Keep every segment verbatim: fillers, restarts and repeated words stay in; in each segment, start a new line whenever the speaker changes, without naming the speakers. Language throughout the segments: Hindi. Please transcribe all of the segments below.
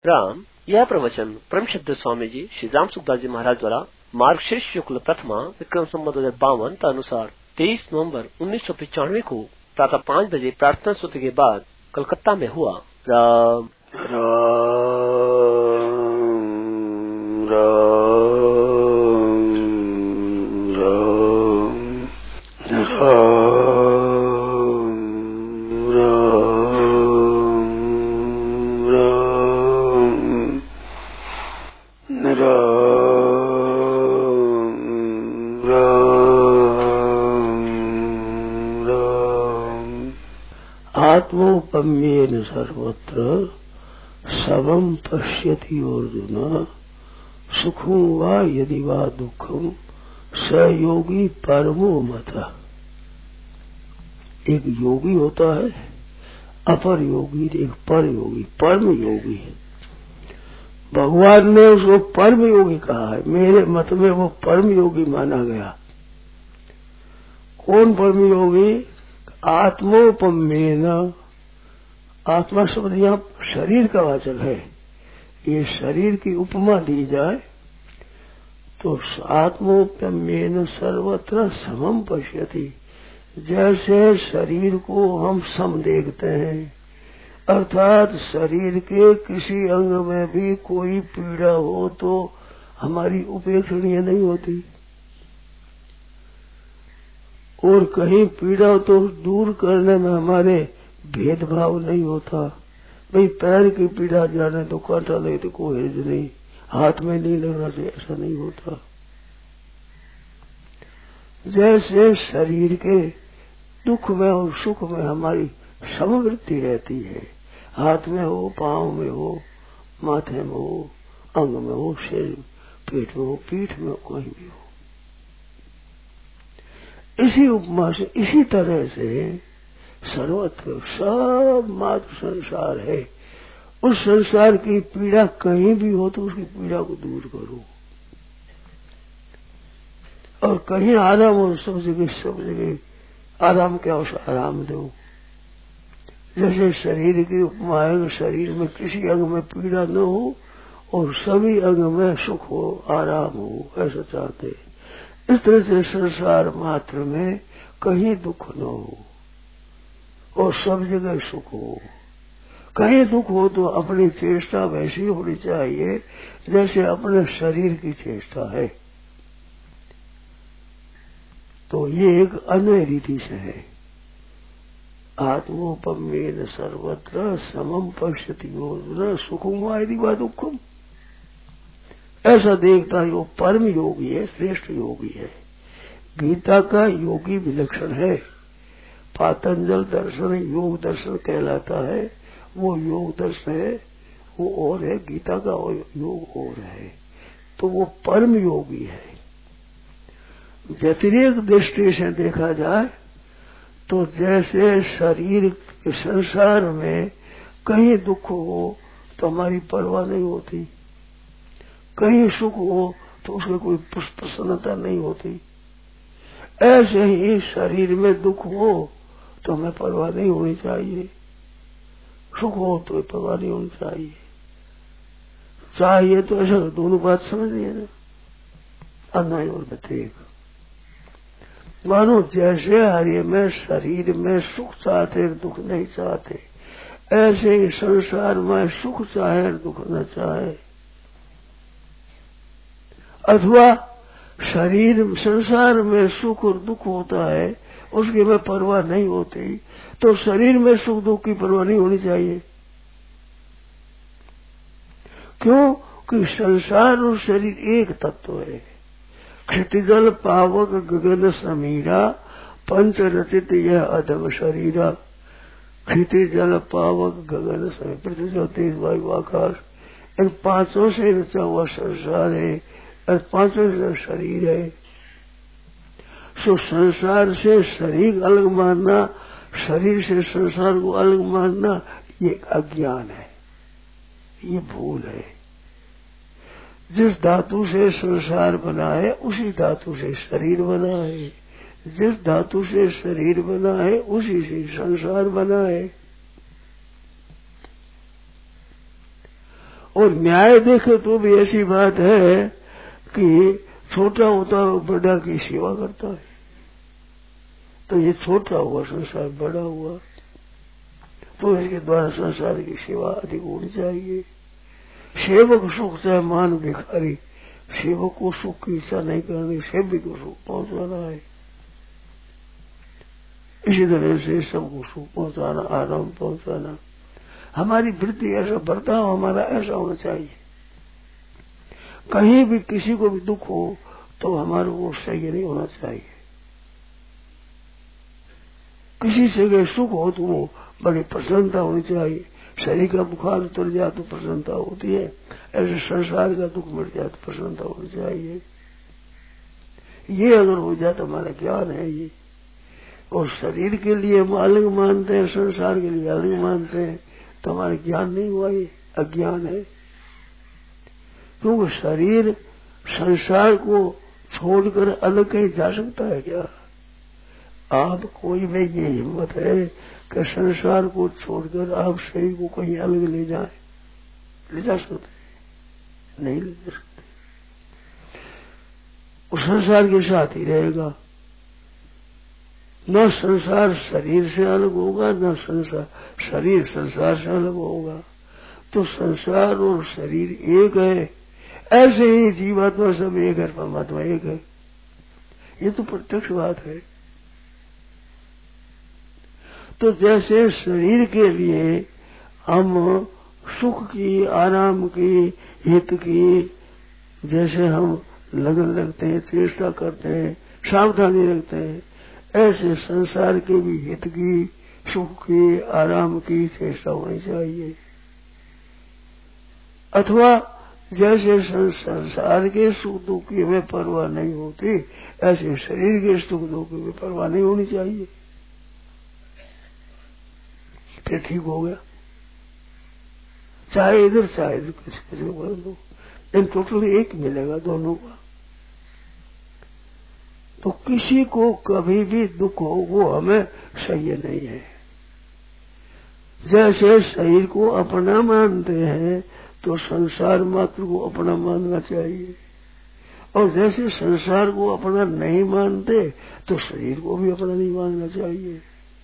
राम। यह प्रवचन परम श्रद्धेय स्वामी जी श्री राम सुखदास जी महाराज द्वारा मार्गशीर्ष शुक्ल प्रथमा विक्रम संवत दो हजार बावन के अनुसार तेईस नवंबर उन्नीस सौ पिचानवे को प्रातः पाँच बजे प्रार्थना सूत्र के बाद कलकत्ता में हुआ। राम राम राम राम
आत्मोपम्येन सर्वत्र समं पश्यति अर्जुन सुखं वा यदि वा दुखं स योगी परमो मतः। एक योगी होता है अपर योगी, एक पर योगी, परम योगी। भगवान ने उसको परम योगी कहा है। मेरे मत में वो परम योगी माना गया। कौन परम योगी? आत्मोपम्येन, आत्मा शब्द यहाँ शरीर का वाचक है। ये शरीर की उपमा दी जाए तो आत्मोपम्येन सर्वत्र समम पश्यति, जैसे शरीर को हम सम देखते हैं, अर्थात शरीर के किसी अंग में भी कोई पीड़ा हो तो हमारी उपेक्षणीय नहीं होती, और कहीं पीड़ा तो दूर करने में हमारे भेदभाव नहीं होता। भाई पैर की पीड़ा जाने तो कांटा नहीं तो कोई हर्ज नहीं, हाथ में नहीं लगना चाहिए, ऐसा नहीं होता। जैसे शरीर के दुख में और सुख में हमारी समवृत्ति रहती है, हाथ में हो, पांव में हो, माथे में हो, अंग में हो, शरीर पेट में हो, पीठ में हो, कहीं भी हो। इसी उपमा से, इसी तरह से सर्वत्र सब मात्र संसार है। उस संसार की पीड़ा कहीं भी हो तो उसकी पीड़ा को दूर करो, और कहीं आराम हो सब जगह सब जगह आराम क्या उस आराम दो। जैसे शरीर की उपमा है, शरीर में किसी अंग में पीड़ा न हो और सभी अंग में सुख हो, आराम हो, ऐसा चाहते। इस तरह से संसार मात्र में कहीं दुख न हो और सब जगह सुख हो। कहीं दुख हो तो अपनी चेष्टा वैसी होनी चाहिए जैसे अपने शरीर की चेष्टा है। तो ये एक अन्य रीति से है। आत्मोपम्येन सर्वत्र समम पश्यति अर्जुन सुखं वा यदि वा दुखं। ऐसा देखता है वो परम योगी है, श्रेष्ठ योगी है। गीता का योगी विलक्षण है। पातंजल दर्शन योग दर्शन कहलाता है, वो योग दर्शन है, वो और है, गीता का योग और है। तो वो परम योगी है। व्यतिरेक दृष्टि से देखा जाए तो जैसे शरीर के संसार में कहीं दुख हो तो हमारी परवाह नहीं होती, कहीं सुख हो तो उसमें कोई प्रसन्नता नहीं होती, ऐसे ही शरीर में दुख हो तो हमें परवाह नहीं होनी चाहिए, सुख हो तो परवाह नहीं होनी चाहिए। चाहिए तो ऐसा दोनों बात समझिए ना, अन्याय और व्यतिरेक। मानो जैसे हरि में शरीर में सुख चाहते दुख नहीं चाहते, ऐसे ही संसार में सुख चाहे दुख न चाहे। अथवा शरीर संसार में सुख और दुख होता है, उसकी में परवाह नहीं होती, तो शरीर में सुख दुख की परवाह नहीं होनी चाहिए। क्यों? कि संसार और शरीर एक तत्व है। क्षितिजल पावक गगन समीरा पंच रचित यह अधम शरीरा। क्षितिजल पावक गगन समीरा, पृथ्वी जल तेज वायु आकाश, इन पांचों से रचा हुआ संसार है और पांचों शरीर है। सो संसार से शरीर अलग मानना, शरीर से संसार को अलग मानना, ये अज्ञान है, ये भूल है। जिस धातु से संसार बना है उसी धातु से शरीर बना है, जिस धातु से शरीर बना है उसी से संसार बना है। और न्याय देखे तो भी ऐसी बात है कि छोटा होता है बड़ा की सेवा करता है, तो ये छोटा हुआ संसार बड़ा हुआ, तो इसके द्वारा संसार की सेवा अधिक होनी चाहिए। सेवक सुख चाहे मान भिखारी, सेवक को सुख की इच्छा नहीं करनी, सेवक को सुख पहुंचाना है। इसी तरह से सबको सुख पहुंचाना, आराम पहुंचाना, हमारी वृत्ति ऐसा बर्ताव हमारा ऐसा होना चाहिए। कहीं भी किसी को भी दुख हो तो हमारे को सही नहीं होना चाहिए। किसी से अगर सुख हो तो वो बड़ी प्रसन्नता होनी चाहिए। शरीर का बुखार उतर जाए तो प्रसन्नता होती है, ऐसे संसार का दुख मिट जाए तो प्रसन्नता होनी चाहिए। ये अगर हो जाए तो हमारा ज्ञान है ये। और शरीर के लिए हम अलग मानते हैं, संसार के लिए अलग मानते हैं, तो हमारा ज्ञान नहीं हुआ, ये अज्ञान है। क्योंकि शरीर संसार को छोड़कर अलग कहीं जा सकता है क्या? आप कोई में ये हिम्मत है कि संसार को छोड़कर आप शरीर को कहीं अलग ले जाए? ले जा सकते? नहीं ले जा सकते। वो संसार के साथ ही रहेगा। न संसार शरीर से अलग होगा, न संसार शरीर संसार से अलग होगा। तो संसार और शरीर एक है, ऐसे ही जीवात्मा सब एक है, परमात्मा एक है। ये तो प्रत्यक्ष बात है। तो जैसे शरीर के लिए हम सुख की, आराम की, हित की जैसे हम लगन लगते हैं, चेष्टा करते हैं, सावधानी रखते हैं, ऐसे संसार के भी हित की, सुख की, आराम की चेष्टा होनी चाहिए। अथवा जैसे संसार के सुख दुख की हमें परवाह नहीं होती, ऐसे शरीर के सुख दुख की भी परवाह नहीं होनी चाहिए। फिर ठीक हो गया। चाहे इधर चाहे इधर किसी किसी को कर दो, इन टोटली एक मिलेगा दोनों का। तो किसी को कभी भी दुख हो वो हमें सही नहीं है। जैसे शरीर को अपना मानते हैं तो संसार मात्र को अपना मानना चाहिए, और जैसे संसार को अपना नहीं मानते तो शरीर को भी अपना नहीं मानना चाहिए।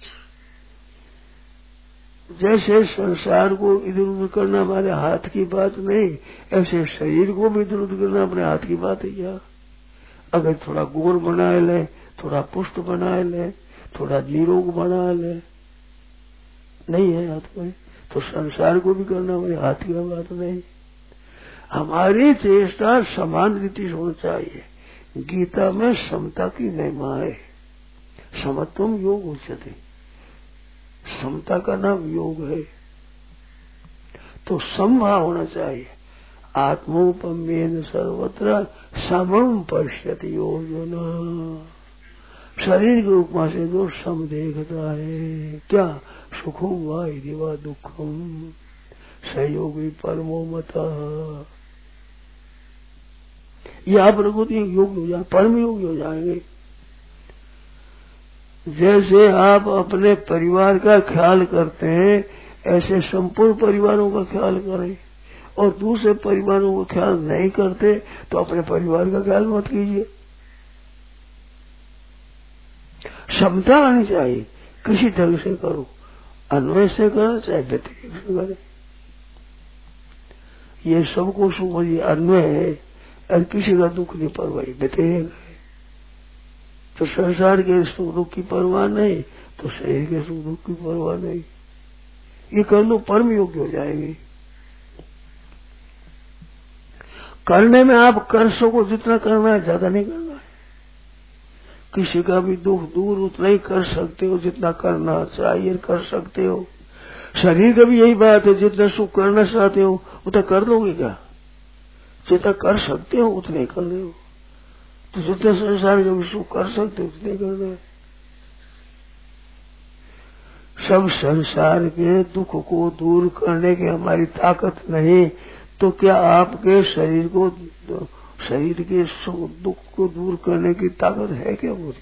जैसे संसार को इधर उधर करना हमारे हाथ की बात नहीं, ऐसे शरीर को भी इधर उधर करना अपने हाथ की बात है क्या? अगर थोड़ा गोर बना ले, थोड़ा पुष्ट बना ले, थोड़ा निरोग बना ले, नहीं है हाथ में, तो संसार को भी करना हमारे हाथ की बात नहीं। हमारी चेष्टा समान रीति से होनी चाहिए। गीता में समता की महिमा है। समत्वम योग उच्यते, समता का नाम योग है। तो समभाव होना चाहिए। आत्मोपमेन सर्वत्र समम पश्यति योजना। शरीर के उपमा से जो सम देखता है, क्या सुखम वा यदि वा दुखम सहयोगी परमो मता। ये आप प्रकृति योग हो जाए, परम योग हो जाएंगे। जैसे आप अपने परिवार का ख्याल करते हैं, ऐसे संपूर्ण परिवारों का ख्याल करें, और दूसरे परिवारों का ख्याल नहीं करते तो अपने परिवार का ख्याल मत कीजिए। क्षमता आनी चाहिए, किसी ढंग से करो, अन्वय से करो चाहे व्यतिरिक्त से करे। ये सबको सुख ये अन्वय है, और किसी का दुख नहीं परवाही व्यतिरिक्त है। तो संसार के सुख दुख की परवाह नहीं, तो शरीर के सुख दुख की परवाह नहीं। ये कर लो, परम योग्य हो जाएंगे। करने में आप कर सको जितना करना है, ज्यादा नहीं करना है। किसी का भी दुख दूर उतना ही कर सकते हो जितना करना चाहिए कर सकते हो। शरीर का भी यही बात है, जितना सुख करना चाहते हो उतना कर दोगे क्या? जितना कर सकते हो उतने कर रहे हो। तो जितना संसार का भी सुख कर सकते हो उतने करना है। सब संसार के दुख को दूर करने की हमारी ताकत नहीं, तो क्या आपके शरीर को शरीर के सुख दुख को दूर करने की ताकत है क्या? पूरी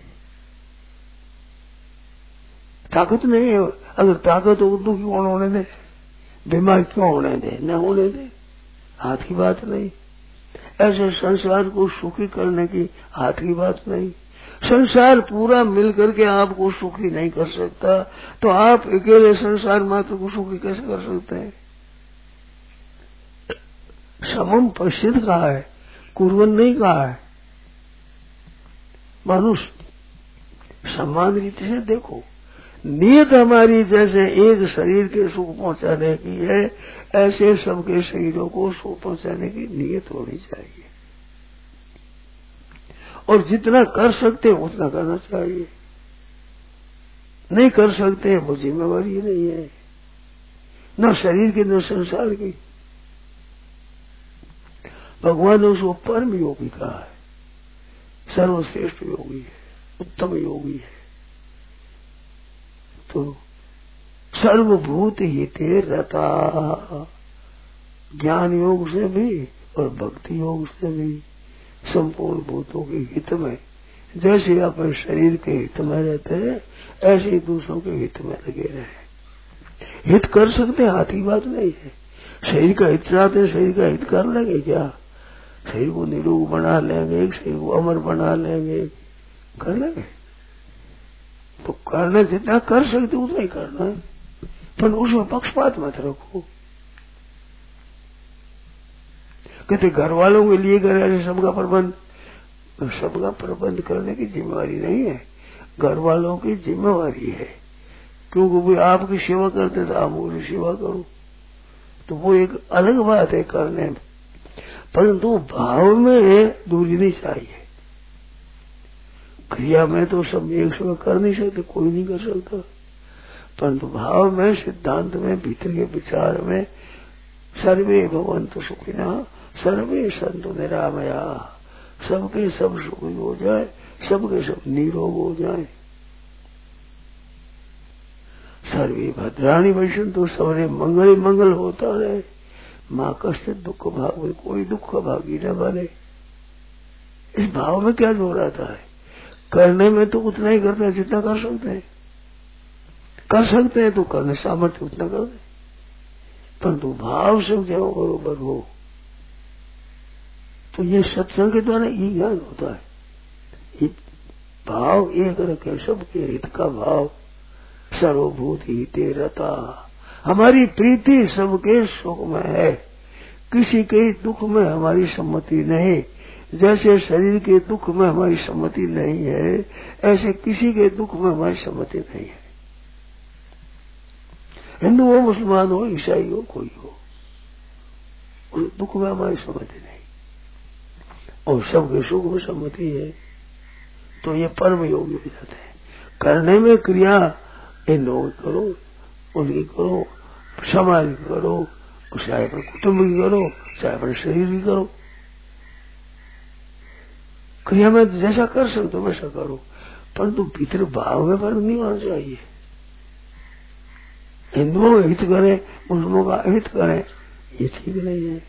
ताकत नहीं है। अगर ताकत हो दुख क्यों होने दे, बीमार क्यों होने दे, न होने दे। हाथ की बात नहीं। ऐसे संसार को सुखी करने की हाथ की बात नहीं। संसार पूरा मिलकर के आपको सुखी नहीं कर सकता, तो आप अकेले संसार मात्र को सुखी कैसे कर सकते हैं? समम पश्चित कहा है, कुर्बन नहीं कहा है। मनुष्य समान रीति से देखो, नियत हमारी जैसे एक शरीर के सुख पहुंचाने की है, ऐसे सबके शरीरों को सुख पहुंचाने की नियत होनी चाहिए। और जितना कर सकते हैं उतना करना चाहिए। नहीं कर सकते हैं वो जिम्मेवारी नहीं है, न शरीर की न संसार की। भगवान ने उसको परम योगी कहा है, सर्वश्रेष्ठ योगी है, उत्तम योगी है। तो सर्वभूत हिते रता, ज्ञान योग से भी और भक्ति योग से भी संपूर्ण भूतों के हित में, जैसे अपने शरीर के हित में रहते हैं ऐसे ही दूसरों के हित में लगे रहे। हित कर सकते हाथ की बात नहीं है। शरीर का हित चाहते हैं, शरीर का हित कर लेंगे क्या? शरीर को निरोग बना लेंगे, शरीर को अमर बना लेंगे, कर लेंगे। तो करना जितना कर सकते उतना ही करना है, पर उसमें पक्षपात मत रखो। कहते घर वालों के लिए करे सबका प्रबंध, सबका प्रबंध करने की जिम्मेवारी नहीं है, घर वालों की जिम्मेवारी है। क्योंकि वो आपकी सेवा करते तो आप उनकी सेवा करो, तो वो एक अलग बात है करने में। परंतु भाव में दूरी नहीं चाहिए। क्रिया में तो सब एक समय कर नहीं सकते, कोई नहीं कर सकता, परंतु भाव में, सिद्धांत में, भीतर के विचार में सर्वे भवन्तु सुखिनः सर्वे सन्तु निरामया, सबके सब सुखी हो जाए, सबके सब निरोग हो जाए। सर्वे भद्राणि पश्यन्तु, सबने मंगल मंगल होता रहे। माँ कष्ट दुख भाग में कोई दुख भागी न बने। इस भाव में क्या जोर आता है? करने में तो उतना ही करते हैं जितना कर सकते हैं, कर सकते हैं तो करने सामर्थ्य उतना कर दे, परंतु भाव से जो बरोबर हो। तो ये सत्संग के द्वारा ये ज्ञान होता है। ये भाव एक रखे, सबके हित का भाव। सर्वभूत हिते रता, हमारी प्रीति सबके सुख में है, किसी के दुख में हमारी सम्मति नहीं। जैसे शरीर के दुख में हमारी सम्मति नहीं है, ऐसे किसी के दुख में हमारी सम्मति नहीं है। हिंदू हो, मुसलमान हो, ईसाई हो, कोई हो, उस दुख में हमारी सम्मति नहीं, और सबके सुख में सम्मति है। तो ये परम योगी हो जाते हैं। करने में क्रिया इन लोगों की करो, उनकी करो, समाज की करो, चाहे अपने कुटुंब की करो, चाहे अपने शरीर की करो। क्रिया में जैसा कर सकते हो वैसा करो, परंतु भीतर भाव में फर्क नहीं होना चाहिए। हिंदुओं का हित करें, मुस्लिमों का हित करें, ये ठीक नहीं है।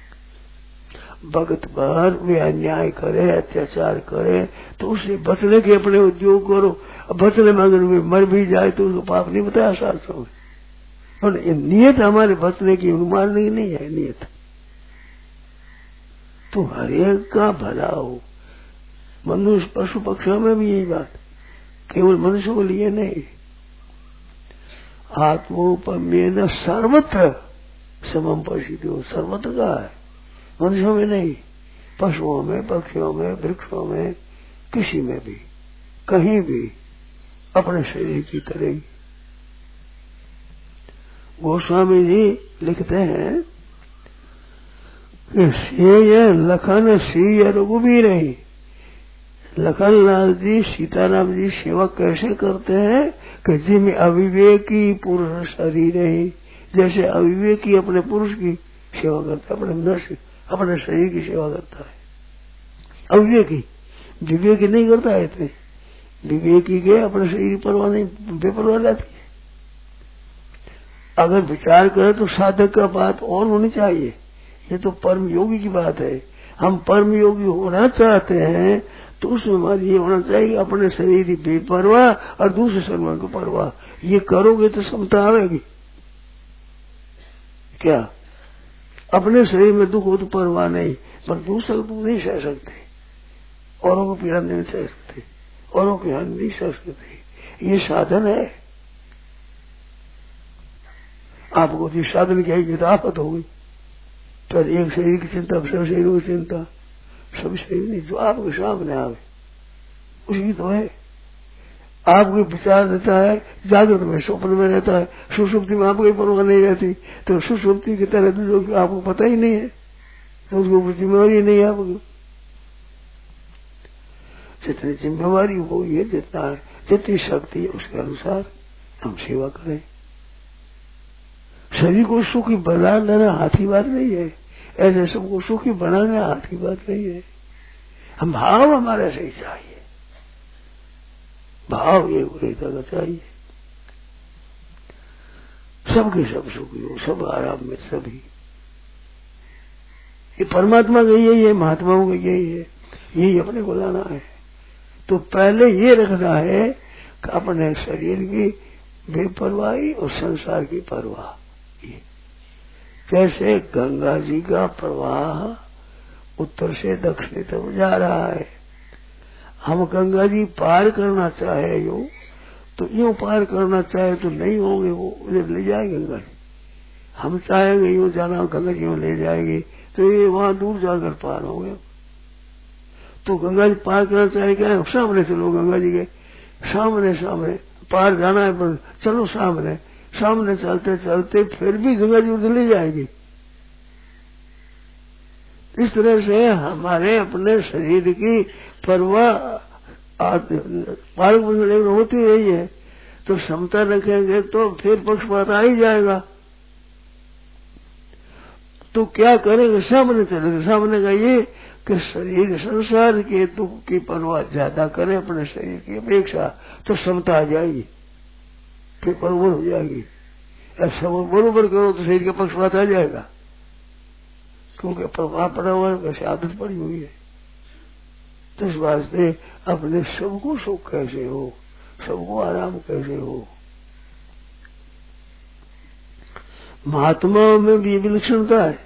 भगत भर वे अन्याय करे, अत्याचार करे, तो उससे बचने के अपने उद्योग करो। अब बचने में अगर वे मर भी जाए तो उसको पाप नहीं बताया शास्त्रों में, पर नियत हमारे बचने की अनुमान नहीं, नहीं है नियत। तो हर एक का भला हो। मनुष्य पशु पक्षियों में भी यही बात, केवल मनुष्य को लिए नहीं। आत्मोपम्येन सर्वत्र समम पश्यति, सर्वत्र का है, मनुष्यों में नहीं, पशुओं में, पक्षियों में, वृक्षों में, किसी में भी, कहीं भी अपने शरीर की तरह। गोस्वामी जी लिखते हैं कि सेय लखन सीय रघुबीर ही। लखन लाल जी सीताराम जी सेवा कैसे करते हैं कि जिनमें अविवेकी पुरुष शरीर है, जैसे अविवेकी अपने पुरुष की सेवा करता है, अपने नष्ट अपने शरीर की सेवा करता है। अविवेकी विवेकी नहीं करता है इतने, विवेकी के अपने शरीर की परवाह नहीं, बेपरवाह रहती है। अगर विचार करें तो साधक का बात और होनी चाहिए। ये तो परम योगी की बात है। हम परम योगी होना चाहते हैं तो उसमें हमारी ये होना चाहिए अपने शरीर की बेपरवाह और दूसरे शरीर को परवाह। ये करोगे तो समता आवेगी क्या? अपने शरीर में दुख हो तो परवाह नहीं, पर दूसरा दुख नहीं सह सकते, औरों को पीड़ा नहीं सह सकते, औरों की हानि नहीं सह सकते। ये साधन है। आपको जो साधन की आएगी तो आफत होगी। पर एक शरीर की चिंता, सब शरीरों की चिंता, सब शरीर नहीं, जो आपके सामने आवे उसकी तो है। आपको विचार रहता है जागृत में, स्वप्न में रहता है, सुषुप्ति में आपको परवाह नहीं रहती, तो सुषुप्ति की तरह जो कि आपको पता ही नहीं है, तो उसके ऊपर जिम्मेवारी नहीं है आपको। जितनी जिम्मेवारी हो ये जितना है, जितनी शक्ति है उसके अनुसार हम सेवा करें। शरीर को सुखी बना लेना हाथ की बात नहीं है, ऐसे सबको सुखी बनाना हाथ की बात नहीं है। हम भाव हमारा सही चाहिए, भाव ये रहता का चाहिए। सबके सब सुखी हो, सब आराम में सभी। ये परमात्मा का यही है, महात्माओं का यही है, यही अपने को लाना है। तो पहले ये रखना है कि अपने शरीर की बेपरवाही और संसार की परवाह। जैसे गंगा जी का प्रवाह उत्तर से दक्षिण तक जा रहा है, हम गंगा जी पार करना चाहे यूं तो यूं पार करना चाहे तो नहीं होंगे, वो उधर ले जाएगी गंगा जी। हम चाहेंगे यूं जाना, गंगा जी ले जाएगी तो ये वहां दूर जाकर पार होंगे। तो गंगा जी पार करना चाहे क्या, सामने चलो गंगा जी के सामने, सामने पार जाना है, पर चलो सामने सामने चलते चलते फिर भी गंगा जी उधर ले जाएगी। इस तरह से हमारे अपने शरीर की परवाह पार्क में होती रही है, तो क्षमता रखेंगे तो फिर पक्षपात आ ही जाएगा। तो क्या करेंगे, सामने चलेंगे। सामने का ये कि शरीर संसार के दुख की परवाह ज्यादा करें अपने शरीर की अपेक्षा, तो क्षमता आ जाएगी, फिर बरोबर हो जाएगी। ऐसा बरोबर करो तो शरीर का पक्षपात आ जाएगा, क्योंकि प्रभाव पड़ा हुआ है, वैसे आदत पड़ी हुई है। तो इस वास्ते अपने सबको सुख कैसे हो, सबको आराम कैसे हो। महात्माओं में भी विलक्षणता है।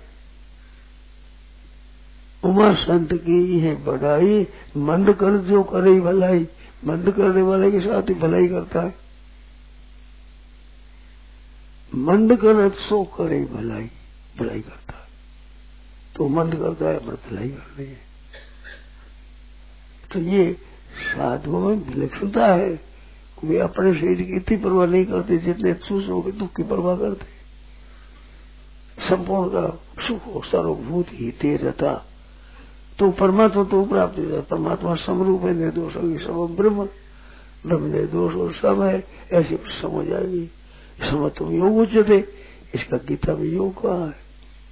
उमा संत की है बढ़ाई, मंद कर जो करे भलाई, मंद करने वाले के साथ ही भलाई करता है। मंद कर सो करे भलाई, भलाई करता है। तो मंद करता है पर भलाई कर रही है। तो ये साधुओं में विलक्षणता है। वे अपने शरीर की इतनी परवाह नहीं करते जितने दूसरों के दुख की परवाह करते। संपूर्ण का सुख और सर्वभूत ही तेजता, तो परमात्मा तो प्राप्त हो जाता। परमात्मा समरूप है, निर्दोष सब ब्रह्म, ब्रह्म निर्दोष और सब है, ऐसी समझ आएगी। समझ तुम योग उच्चते, इसका गीता में योग कहा है।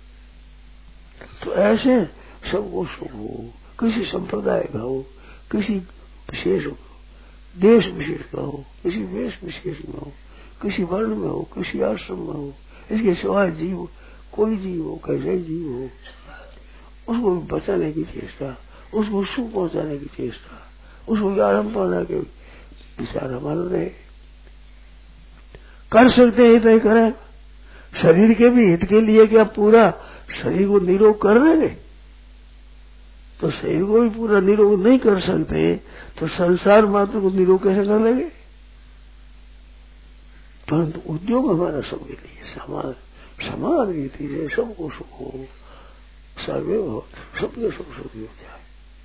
तो ऐसे सबको सुख हो, किसी संप्रदाय का हो, किसी विशेष हो, देश विशेष का हो, किसी वेश विशेष में हो, किसी वर्ण में हो, किसी आश्रम में हो, इसके सिवाय जीव कोई जीव हो, कैसे जीव हो, उसको बचाने की चेष्टा, उसको सुख पहुंचाने की चेष्टा, उसको आराम पाने के विचार हमारे कर सकते हैं तो करें। शरीर के भी हित के लिए क्या पूरा शरीर को निरोग कर देंगे? तो शरीर को भी पूरा निरोग नहीं कर सकते तो संसार मात्र को निरोग कैसे कर लेंगे? परंतु उद्योग हमारा सबके लिए समान समान रीति से सबको सुख हो, सर्वे हो, सबके सुख सुखी हो जाए।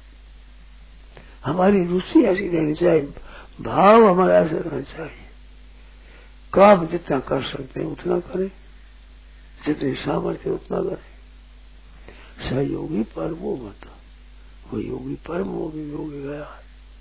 हमारी रुचि ऐसी रहनी चाहिए, भाव हमारा ऐसा रहना चाहिए। काम जितना कर सकते हैं उतना करें, जितनी सामर्थ्य उतना करें। सहयोगी परमो मत, वो योगी परम होगी, योगी गया।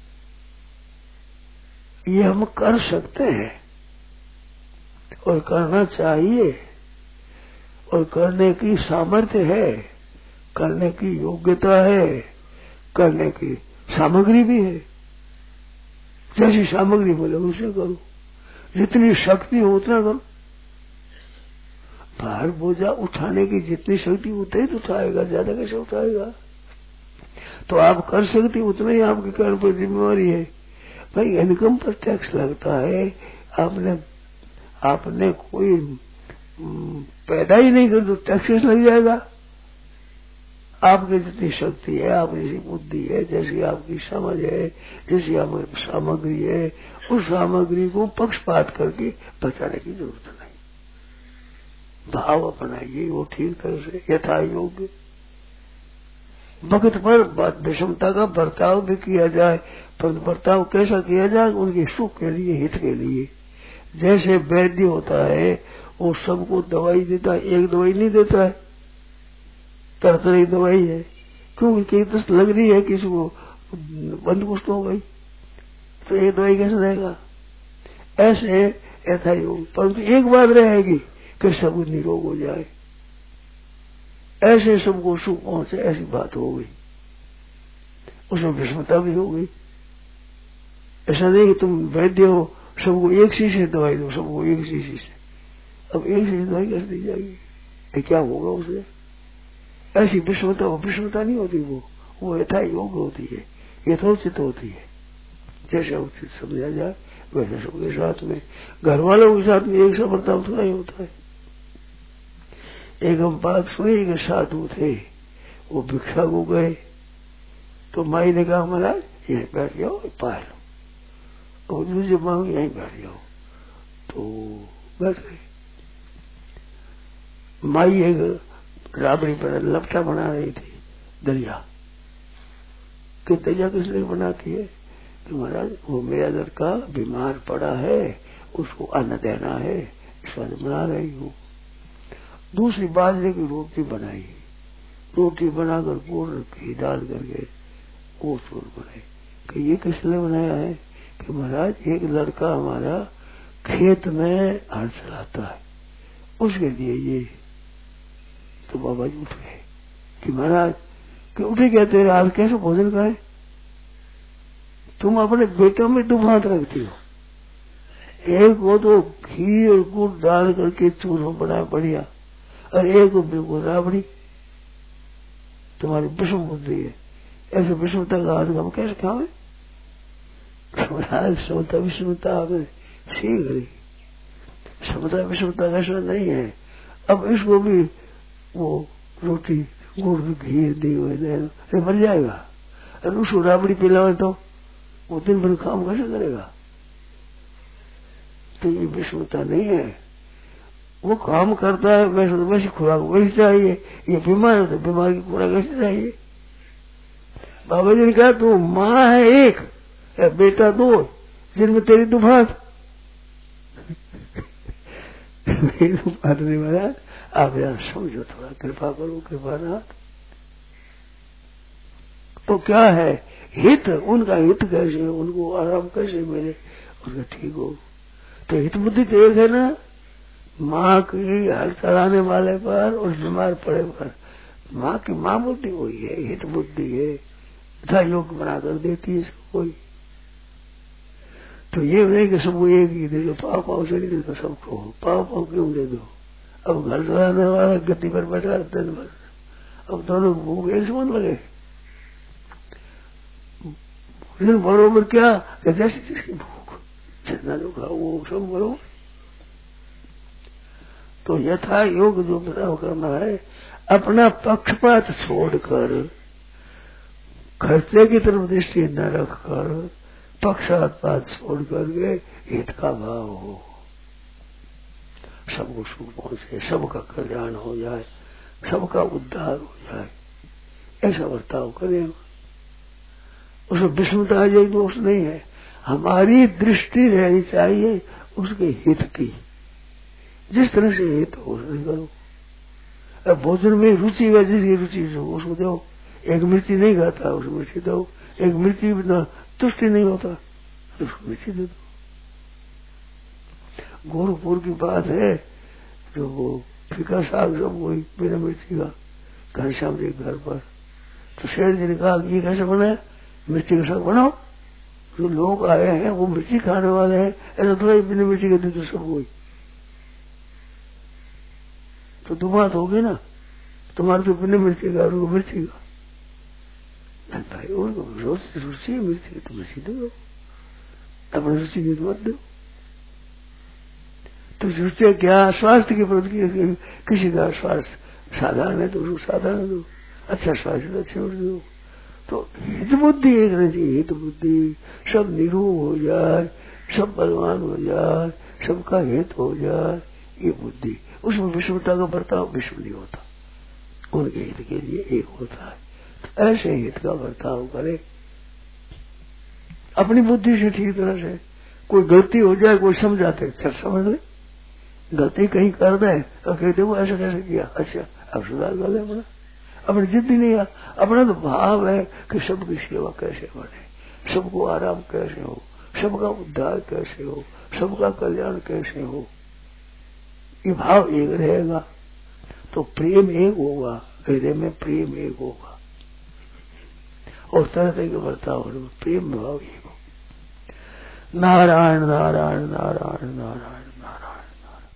ये हम कर सकते हैं और करना चाहिए, और करने की सामर्थ्य है, करने की योग्यता है, करने की सामग्री भी है। जैसी सामग्री बोले उसे करो, जितनी शक्ति हो उतना करो। भार बोझा उठाने की जितनी शक्ति उतना ही उठाएगा, ज्यादा कैसे उठाएगा? तो आप कर सकते उतना ही आपके कर्म पर जिम्मेवारी है। भाई इनकम पर टैक्स लगता है, आपने आपने कोई पैदा ही नहीं कर तो टैक्सेस लग जाएगा। आपकी जितनी शक्ति है, आपकी जैसी बुद्धि है, जैसी आपकी समझ है, जैसी आपकी सामग्री है, उस सामग्री को पक्षपात करके बचाने की जरूरत नहीं। भाव अपनाइए वो ठीक तरह से यथा योग्य। वक्त पर विषमता का बर्ताव भी किया जाए, पर बर्ताव कैसा किया जाए? उनके सुख के लिए, हित के लिए। जैसे वैद्य होता है वो सबको दवाई देता है, एक दवाई नहीं देता है, तरह तरह की दवाई है। क्योंकि कई दस लग रही है, किसी को बंद कुछ हो गई तो एक दवाई कैसे देगा? ऐसे ऐसा ही हो, परंतु एक बात रहेगी कि सब निरोग हो जाए, ऐसे सबको सुख पहुंचे, ऐसी बात हो गई। उसमें विषमता भी हो गई। ऐसा नहीं कि तुम वैद्य हो, सबको एक शीशी दवाई दो, सबको एक शीशी से। अब एक शीशी दवाई कैसे दी जाएगी? क्या होगा उसे? ऐसी विषमता, विषमता नहीं होती, वो वो यथा योग्य होती है, यथोचित होती है। जैसे उचित समझा जाए वैसे सबके साथ में, घर वालों के साथ में एक सा बर्ताव थोड़ा ही होता है। एक हम बात सुनी कि साधु थे, वो भिक्षा को गए तो माई ने कहा महाराज यहीं बैठ जाओ, पार और दूसरे मांग यहीं बैठ जाओ, तो बैठ गए। माई एक राबड़ी पर लपटा बना रही थी, दलिया। कि दलिया किस लिए बनाती है? कि महाराज वो मेरा लड़का बीमार पड़ा है, उसको अन्न देना है, इस बात बना रही हूँ। दूसरी बाजरे की रोटी बनाई, रोटी बनाकर गुड़ घी डाल करके वो चूर बनाई। कि ये किस लिए बनाया है? कि महाराज एक लड़का हमारा खेत में हल चलाता है, उसके लिए ये। तो बाबा जी उठ गए कि महाराज कि उठे क्या तेरे आज कैसे भोजन करें? तुम अपने बेटों में दो भात रखती हो, एक को तो घी और गुड़ डाल करके चूरमा बनाया बढ़िया, और एक को बिल्कुल राबड़ी। तुम्हारी विषम बुद्धि है, ऐसे विषमता का हाथ हम कैसे खावे? समता विषमता हमें सीख गई, समता विषमता कैसा नहीं है। अब इसको भी वो रोटी गुड़ घी दी हुए दे मर जाएगा, और उसको राबड़ी पिलावे तो वो दिन भर काम कैसे करेगा? तो ये विषमता नहीं है, वो काम करता है वैसे तो वैसी खुराक वैसी चाहिए। ये बीमार है तो बीमार की खुराक वैसी चाहिए। बाबा जी ने कहा तू माँ है एक, बेटा दो, जिनमें तेरी दुभात मेरी दुभात नहीं महाराज, आप यार समझो, थोड़ा कृपा करो, कृपा नाथ। तो क्या है हित, उनका हित कैसे, उनको आराम कैसे मिले, उनका ठीक हो। तो हित बुद्धि तो एक है ना, माँ की हल चलाने वाले पर और बीमार पड़े पर। माँ की माँ बुद्धि वही है, हित बुद्धि है, यथा योग बनाकर देती है सबको। तो ये नहीं कि सबको एक ही दे दो, पाव पाव से नहीं दे दो सबको, पाव पाव क्यों दे दो? अब घर चलाने वाला गद्दी पर बैठा रहता दिन भर, अब दोनों भूख एक समान लगे। दिन बरोबर क्या जैसी जिसकी भूख, जितना जो खाओ वो सब बरोबर। तो यथा योग जो बताओ करना है, अपना पक्षपात छोड़कर, खर्चे की तरफ दृष्टि न रखकर, पक्षपात छोड़ करके हित का भाव हो, सबको सुख पहुंचे, सबका कल्याण हो जाए, सबका उद्धार हो जाए, ऐसा बर्ताव करें। उसमें विषमता आ जाए दोष नहीं है, हमारी दृष्टि रहनी चाहिए उसके हित की, जिस तरह से हित हो उसने करो। अब भोजन में रुचि है, जिसकी रुचि हो उसको दो। एक मिर्ची नहीं खाता उसको मिर्ची दो, एक मिर्ची बिना तुष्टि नहीं होता तो उसको मिर्ची दे दो। गोरखपुर की बात है, जो वो फीका साग सब वही बिना मिर्ची का, घनश्याम जी घर पर। तो शेर जी ने कहा ये कैसे बनाया? मिर्ची का साग बनाओ, जो लोग आए हैं वो मिर्ची खाने वाले हैं, ऐसा थोड़ा बिना मिर्ची का दे दो सब वही। तो दो बात होगी ना, तुम्हारे तो बिना मिर्ची का और मिर्ची का। भाई उनको रोज रुचि है मिर्ची की तो मिर्ची दो, अपनी रुचि की मत दो। तो रुचि क्या स्वास्थ्य के प्रति, किसी का स्वास्थ्य साधारण है तो उसको साधारण दो, अच्छा स्वास्थ्य अच्छे उठ दो, तो हित बुद्धि एक रहनी चाहिए। हित बुद्धि, सब निरूप हो जाए, सब बलवान हो जाए, सबका हित हो जाए, ये बुद्धि। उसमें विषमता का बर्ताव विषम नहीं होता, उनके हित के लिए एक होता है। तो ऐसे हित का बर्ताव करे अपनी बुद्धि से ठीक तरह से। कोई गलती हो जाए, कोई समझाते, चल समझ ले, गलती कहीं कर दे और कहते वो ऐसा कैसे किया, अच्छा अब सुधार कर ले अपना। अपनी जिद्दी नहीं है, अपना तो भाव है कि सबकी सेवा कैसे बने, सबको आराम कैसे हो, सबका उद्धार कैसे हो, सबका कल्याण कैसे हो। ये भाव एक रहेगा तो प्रेम एक होगा, हृदय में प्रेम एक होगा और तरह तरह के बर्ताव होने में प्रेम भाव एक हो। नारायण नारायण नारायण नारायण।